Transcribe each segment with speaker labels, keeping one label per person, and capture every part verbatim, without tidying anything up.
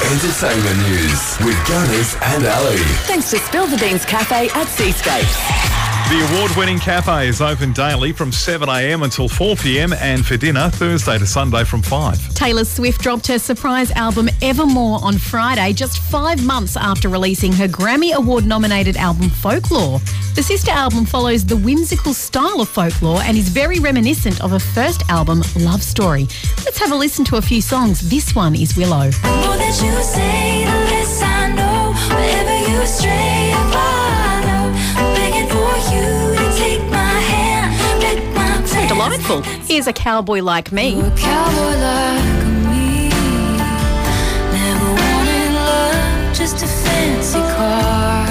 Speaker 1: Entertainment news with Gunners and Ali.
Speaker 2: Thanks to Spill the Beans Cafe at Seascapes.
Speaker 3: The award-winning cafe is open daily from seven a.m. until four p.m. and for dinner Thursday to Sunday from five.
Speaker 4: Taylor Swift dropped her surprise album Evermore on Friday, just five months after releasing her Grammy Award-nominated album Folklore. The sister album follows the whimsical style of Folklore and is very reminiscent of her first album, Love Story. Let's have a listen to a few songs. This one is Willow.
Speaker 5: The more that you say, the less I know. Wherever you stray, I follow. I'm begging for you to take my hand, wreck my plans.
Speaker 4: Delightful. Here's A Cowboy Like Me.
Speaker 5: A cowboy like me, never wanted love, just a fancy car.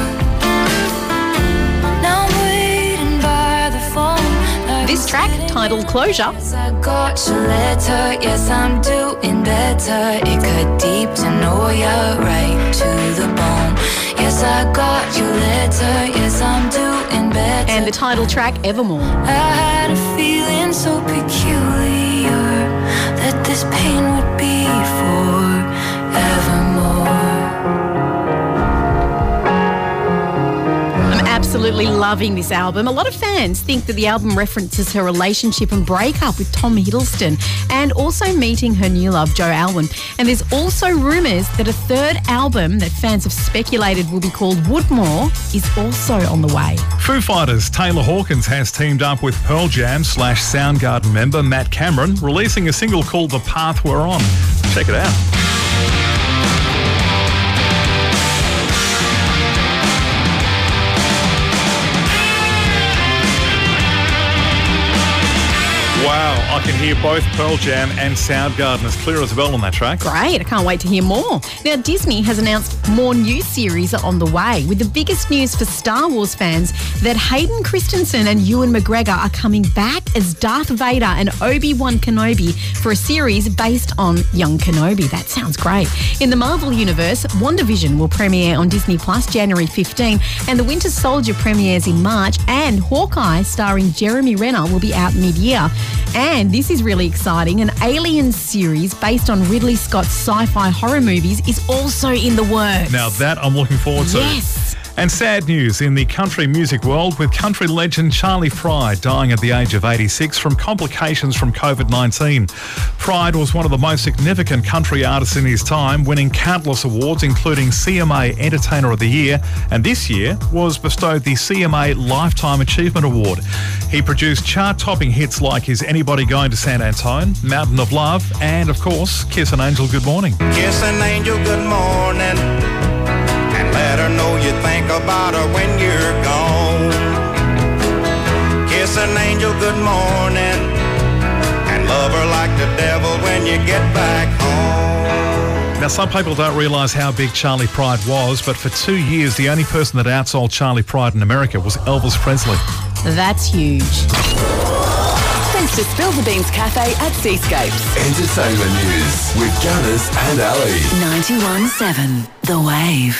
Speaker 5: Now I'm waiting by the phone. Like
Speaker 4: This track, titled Closure.
Speaker 5: Yes, I got your letter. Yes, I'm doing better. It cut deep to know you're right to the bone. Yes, I got your letter. Yes, I'm doing better.
Speaker 4: And the title track, Evermore.
Speaker 5: I had a feeling so peculiar that this pain would be forevermore.
Speaker 4: I'm absolutely loving this album. A lot of fans think that the album references her relationship and breakup with Tom Hiddleston and also meeting her new love, Joe Alwyn. And there's also rumours that a third album that fans have speculated will be called Woodmore is also on the way.
Speaker 3: Foo Fighters' Taylor Hawkins has teamed up with Pearl Jam slash Soundgarden member Matt Cameron, releasing a single called The Path We're On. Check it out. Wow, I can hear both Pearl Jam and Soundgarden as clear as a bell on that track.
Speaker 4: Great, I can't wait to hear more. Now, Disney has announced more new series are on the way, with the biggest news for Star Wars fans that Hayden Christensen and Ewan McGregor are coming back as Darth Vader and Obi-Wan Kenobi for a series based on young Kenobi. That sounds great. In the Marvel Universe, WandaVision will premiere on Disney Plus January fifteenth, and The Winter Soldier premieres in March, and Hawkeye, starring Jeremy Renner, will be out mid-year. And this is really exciting. An Aliens series based on Ridley Scott's sci-fi horror movies is also in the works.
Speaker 3: Now that I'm looking forward to.
Speaker 4: Yes.
Speaker 3: And sad news in the country music world, with country legend Charlie Pride dying at the age of eighty-six from complications from covid nineteen. Pride was one of the most significant country artists in his time, winning countless awards, including C M A Entertainer of the Year, and this year was bestowed the C M A Lifetime Achievement Award. He produced chart-topping hits like Is Anybody Going to San Antone, Mountain of Love, and, of course, Kiss an Angel Good Morning.
Speaker 6: Kiss an angel good morning, and let her know you think about her when you're gone. Kiss an angel good morning, and love her like the devil when you get back home.
Speaker 3: Now, some people don't realise how big Charlie Pride was, but for two years, the only person that outsold Charlie Pride in America was Elvis Presley.
Speaker 4: That's huge.
Speaker 2: Thanks to Spill the Beans Cafe at Seascapes.
Speaker 1: Entertainment news with Gunners and Ali.
Speaker 2: ninety-one point seven The Wave.